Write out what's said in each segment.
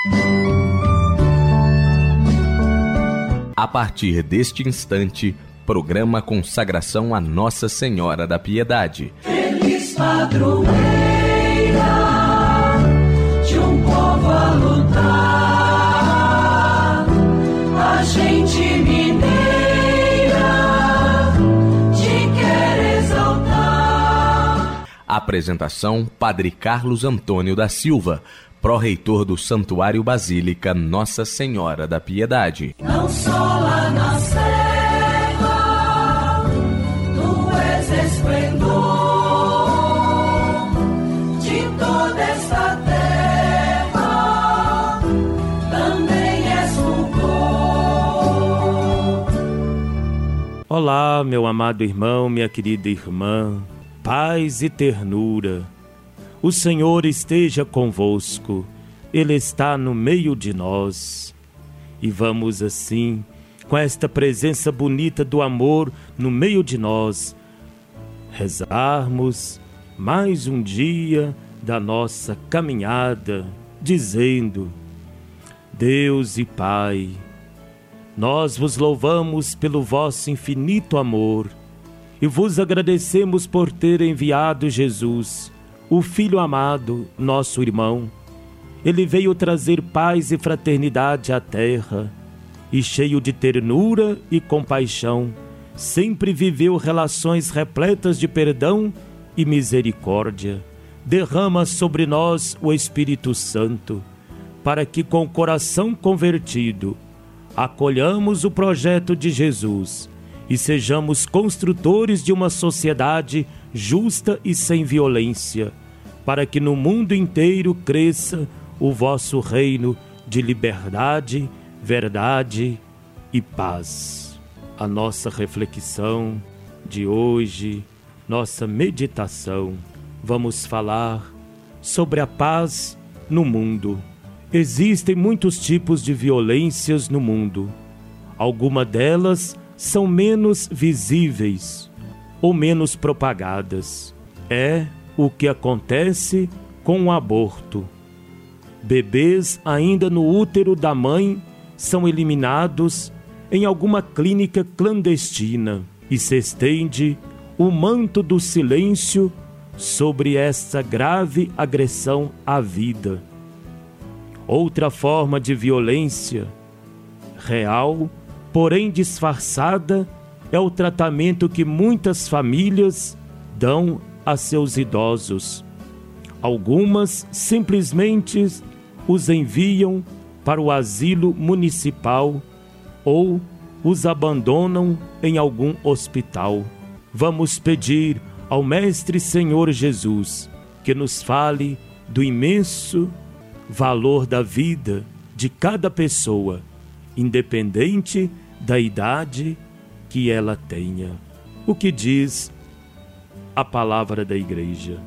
A partir deste instante, programa Consagração a Nossa Senhora da Piedade. Feliz padroeira de um povo a lutar, a gente mineira te quer exaltar. Apresentação: Padre Carlos Antônio da Silva, pró-reitor do Santuário Basílica Nossa Senhora da Piedade. Não só lá na serra, tu és esplendor de toda esta terra, também és fulgor. Olá, meu amado irmão, minha querida irmã, paz e ternura. O Senhor esteja convosco, Ele está no meio de nós. E vamos assim, com esta presença bonita do amor no meio de nós, rezarmos mais um dia da nossa caminhada, dizendo: Deus e Pai, nós vos louvamos pelo vosso infinito amor e vos agradecemos por ter enviado Jesus, o Filho amado, nosso irmão. Ele veio trazer paz e fraternidade à terra, e cheio de ternura e compaixão, sempre viveu relações repletas de perdão e misericórdia. Derrama sobre nós o Espírito Santo, para que com o coração convertido, acolhamos o projeto de Jesus e sejamos construtores de uma sociedade justa e sem violência, para que no mundo inteiro cresça o vosso reino de liberdade, verdade e paz. A nossa reflexão de hoje, nossa meditação, vamos falar sobre a paz no mundo. Existem muitos tipos de violências no mundo. Algumas delas são menos visíveis ou menos propagadas. É o que acontece com o aborto. Bebês ainda no útero da mãe são eliminados em alguma clínica clandestina e se estende o manto do silêncio sobre essa grave agressão à vida. Outra forma de violência real, porém disfarçada, é o tratamento que muitas famílias dão a seus idosos. Algumas simplesmente os enviam para o asilo municipal ou os abandonam em algum hospital. Vamos pedir ao Mestre Senhor Jesus que nos fale do imenso valor da vida de cada pessoa, independente da idade que ela tenha. O que diz a palavra da Igreja?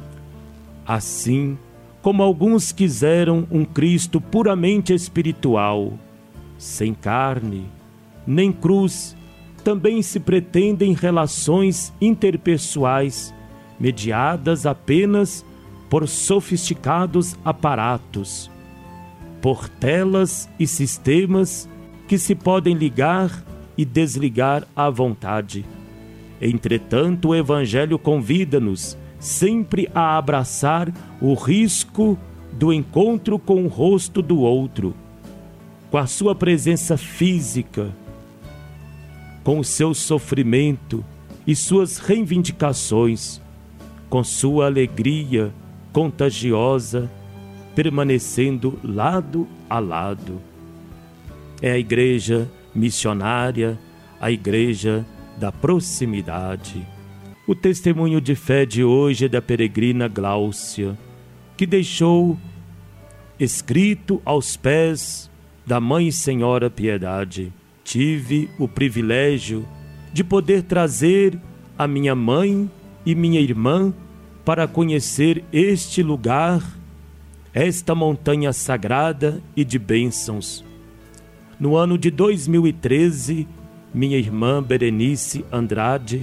Assim como alguns quiseram um Cristo puramente espiritual, sem carne, nem cruz, também se pretendem relações interpessoais mediadas apenas por sofisticados aparatos, por telas e sistemas que se podem ligar e desligar à vontade. Entretanto, o Evangelho convida-nos sempre a abraçar o risco do encontro com o rosto do outro, com a sua presença física, com o seu sofrimento e suas reivindicações, com sua alegria contagiosa, permanecendo lado a lado. É a igreja missionária, a igreja da proximidade. O testemunho de fé de hoje é da peregrina Gláucia, que deixou escrito aos pés da Mãe Senhora Piedade: tive o privilégio de poder trazer a minha mãe e minha irmã para conhecer este lugar, esta montanha sagrada e de bênçãos. No ano de 2013, minha irmã Berenice Andrade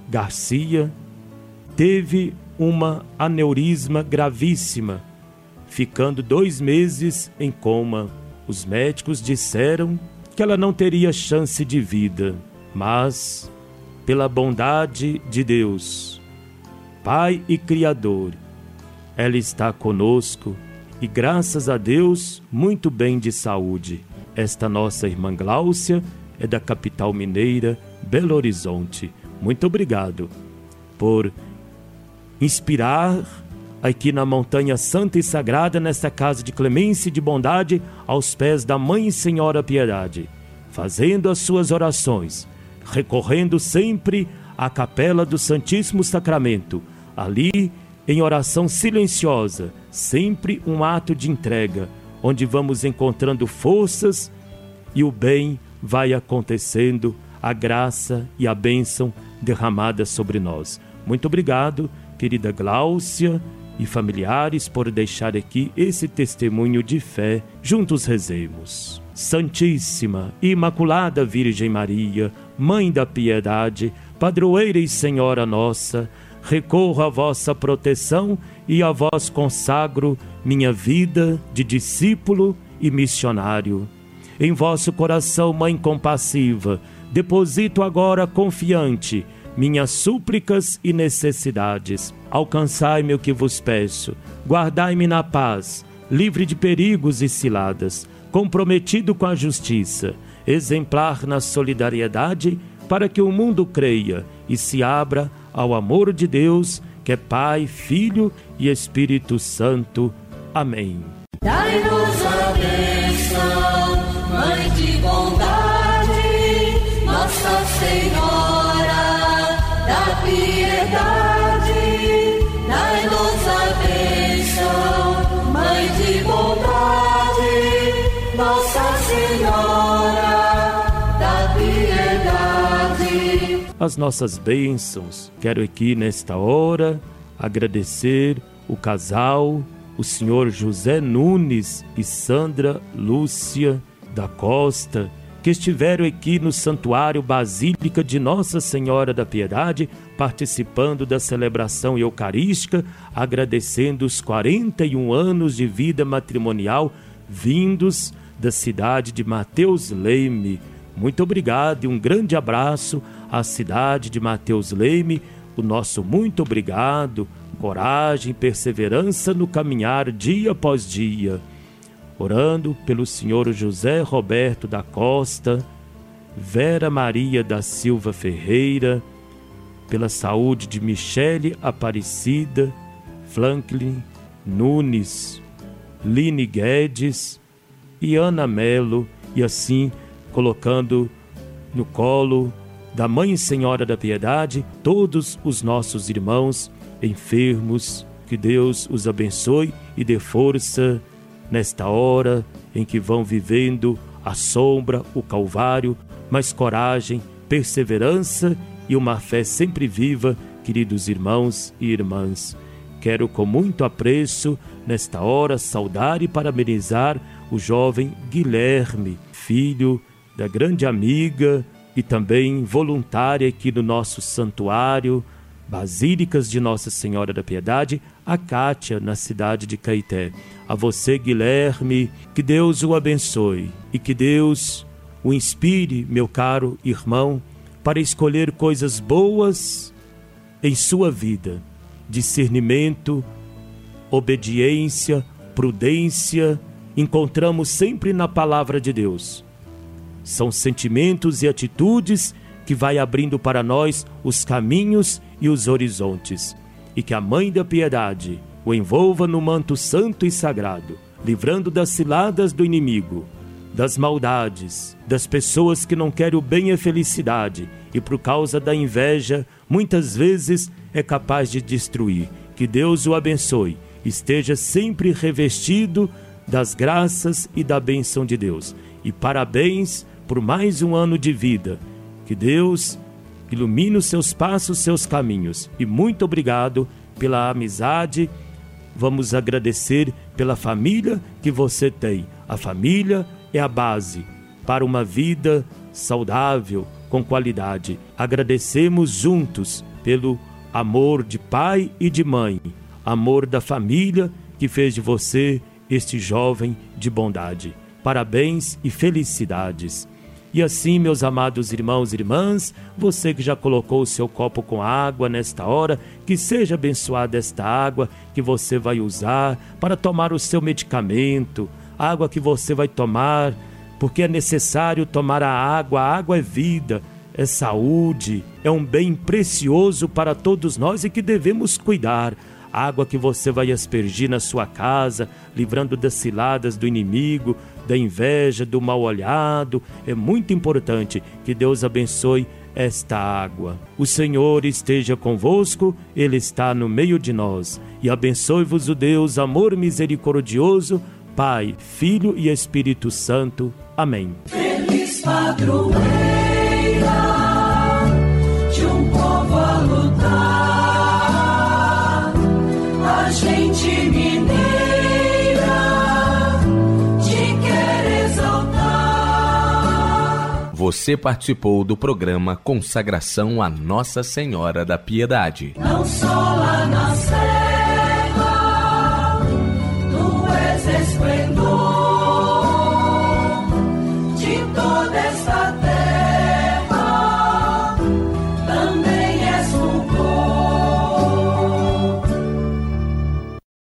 Garcia teve uma aneurisma gravíssima, ficando 2 meses em coma. Os médicos disseram que ela não teria chance de vida, mas, pela bondade de Deus, Pai e Criador, ela está conosco e, graças a Deus, muito bem de saúde. Esta nossa irmã Gláucia é da capital mineira, Belo Horizonte. Muito obrigado por inspirar aqui na Montanha Santa e Sagrada, nesta casa de clemência e de bondade, aos pés da Mãe Senhora Piedade, fazendo as suas orações, recorrendo sempre à capela do Santíssimo Sacramento, ali em oração silenciosa, sempre um ato de entrega, onde vamos encontrando forças e o bem vai acontecendo, a graça e a bênção derramada sobre nós. Muito obrigado, querida Gláucia e familiares, por deixar aqui esse testemunho de fé. Juntos rezemos. Santíssima e Imaculada Virgem Maria, Mãe da Piedade, Padroeira e Senhora nossa, recorro à vossa proteção e a vós consagro minha vida de discípulo e missionário. Em vosso coração, Mãe compassiva, deposito agora confiante minhas súplicas e necessidades. Alcançai-me o que vos peço, guardai-me na paz, livre de perigos e ciladas, comprometido com a justiça, exemplar na solidariedade, para que o mundo creia e se abra ao amor de Deus, que é Pai, Filho e Espírito Santo. Amém. Dai-nos a bênção, Mãe de bondade, Nossa Senhora da Piedade. Dai-nos a bênção, Mãe de bondade, Nossa Senhora da Piedade. As nossas bênçãos, quero aqui nesta hora agradecer o casal, o senhor José Nunes e Sandra Lúcia da Costa, que estiveram aqui no Santuário Basílica de Nossa Senhora da Piedade, participando da celebração eucarística, agradecendo os 41 anos de vida matrimonial vindos da cidade de Mateus Leme. Muito obrigado e um grande abraço à cidade de Mateus Leme. O nosso muito obrigado, coragem, perseverança no caminhar dia após dia. Orando pelo senhor José Roberto da Costa, Vera Maria da Silva Ferreira, pela saúde de Michele Aparecida, Franklin Nunes, Line Guedes e Ana Melo, e assim colocando no colo da Mãe Senhora da Piedade todos os nossos irmãos enfermos. Que Deus os abençoe e dê força nesta hora em que vão vivendo a sombra, o Calvário, mas coragem, perseverança e uma fé sempre viva, queridos irmãos e irmãs. Quero com muito apreço, nesta hora, saudar e parabenizar o jovem Guilherme, filho da grande amiga e também voluntária aqui no nosso santuário, Basílicas de Nossa Senhora da Piedade, a Cátia, na cidade de Caeté. A você, Guilherme, que Deus o abençoe e que Deus o inspire, meu caro irmão, para escolher coisas boas em sua vida. Discernimento, obediência, prudência, encontramos sempre na palavra de Deus. São sentimentos e atitudes que vai abrindo para nós os caminhos e os horizontes, e que a Mãe da Piedade o envolva no manto santo e sagrado, livrando das ciladas do inimigo, das maldades, das pessoas que não querem o bem e a felicidade, e por causa da inveja, muitas vezes é capaz de destruir. Que Deus o abençoe, esteja sempre revestido das graças e da bênção de Deus. E parabéns por mais um ano de vida. Que Deus ilumine os seus passos, seus caminhos. E muito obrigado pela amizade. Vamos agradecer pela família que você tem. A família é a base para uma vida saudável, com qualidade. Agradecemos juntos pelo amor de pai e de mãe, amor da família que fez de você este jovem de bondade. Parabéns e felicidades. E assim, meus amados irmãos e irmãs, você que já colocou o seu copo com água nesta hora, que seja abençoada esta água que você vai usar para tomar o seu medicamento, água que você vai tomar, porque é necessário tomar a água é vida, é saúde, é um bem precioso para todos nós e que devemos cuidar. Água que você vai aspergir na sua casa, livrando das ciladas do inimigo, da inveja, do mal olhado. É muito importante que Deus abençoe esta água. O Senhor esteja convosco, Ele está no meio de nós. E abençoe-vos o Deus, amor misericordioso, Pai, Filho e Espírito Santo. Amém. Feliz padroeira de um povo a lutar, a gente mineira te quer exaltar. Você participou do programa Consagração a Nossa Senhora da Piedade. Não só lá na Sé